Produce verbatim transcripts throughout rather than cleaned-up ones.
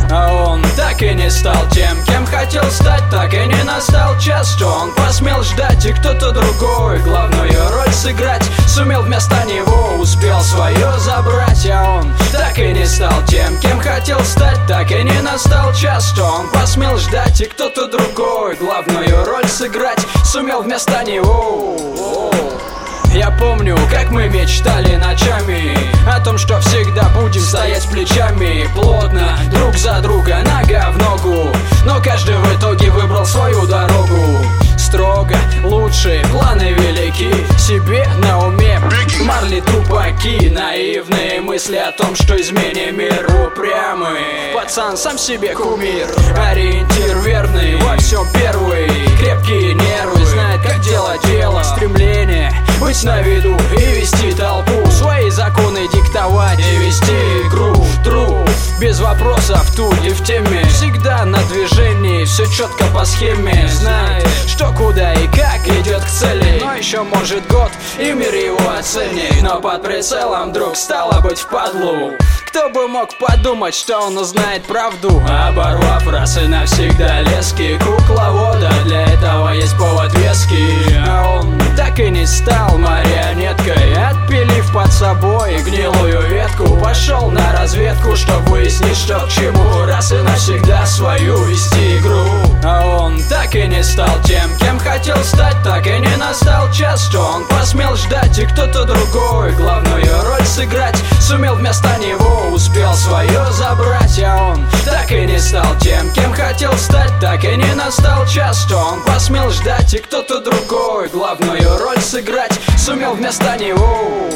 А он так и не стал тем, кем хотел стать. Так и не настал час, что он посмел ждать. И кто-то другой главную роль сыграть сумел вместо него, успел свое забрать. А он так и не стал тем, кем хотел стать. Так и не настал час, что он посмел ждать. И кто-то другой главную роль сыграть сумел вместо него. Я помню, как мы мечтали ночами о том, что всегда будем стоять плечами плотно, друг за друга, нога в ногу. Но каждый в итоге выбрал свою дорогу. Строго, лучшие планы велики, себе на уме марли трупаки. Наивные мысли о том, что изменим мир. Упрямый пацан, сам себе кумир, ориентир верный, во всем первый. Крепкие нервы, знает, как делать дело. Стремление быть на виду и вести толпу, свои законы диктовать и вести игру. True, без вопросов тут и в теме, всегда на движении, все четко по схеме. Знает, что куда и как идет к цели. Но еще может год и мир его оценит. Но под прицелом вдруг стало быть впадлу. Кто бы мог подумать, что он узнает правду, оборвав раз и навсегда лески кукловода. Для этого есть повод веский. А он так и не стал марионеткой, отпилив под собой гнилую ветку, пошел на разведку, чтобы выяснить, что к чему, раз и навсегда свою вести игру. А он так и не стал тем, кем хотел стать. Так и не настал час, что он посмел ждать. И кто-то другой главную роль сыграть сумел вместо него, успел свое забрать. А он так и не стал тем, кем хотел стать. Так и не настал час, что он посмел ждать. И кто-то другой главную роль сыграть сумел вместо него.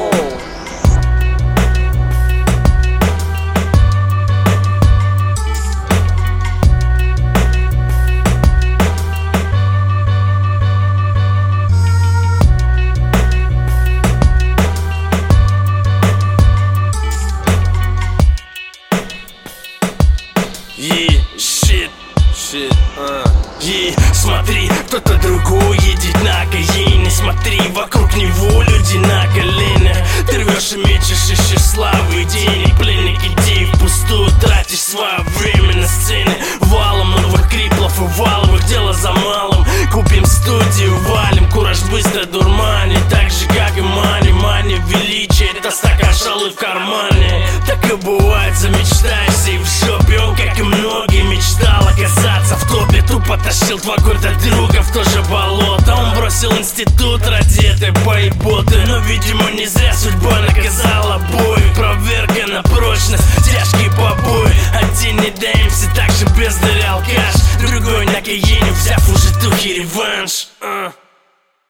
Yeah, shit, shit, uh. Yeah, смотри, кто-то другой едет на каине. Смотри, вокруг него люди на коленях. Ты рвешь и мечешь, ищешь славы и денег. Пленник идей впустую тратишь свое время на сцене. Валом новых криплов и валовых, дело за малым. Купим студию, валим, кураж быстро дурманит. Так же, как и мани, мани величие, это стакан шалы в кармане. Так и бывает, замечтаешься и в жопе. Он, как и многие, мечтал оказаться в топе. Тупо тащил два года друга в то же болото. Он бросил институт ради этой поеботы. Но, видимо, не зря судьба наказала бой. Проверка на прочность, тяжкие побои. Один не даемся, так же бездарь алкаш. Другой на каине, взяв уже тухи реванш. uh.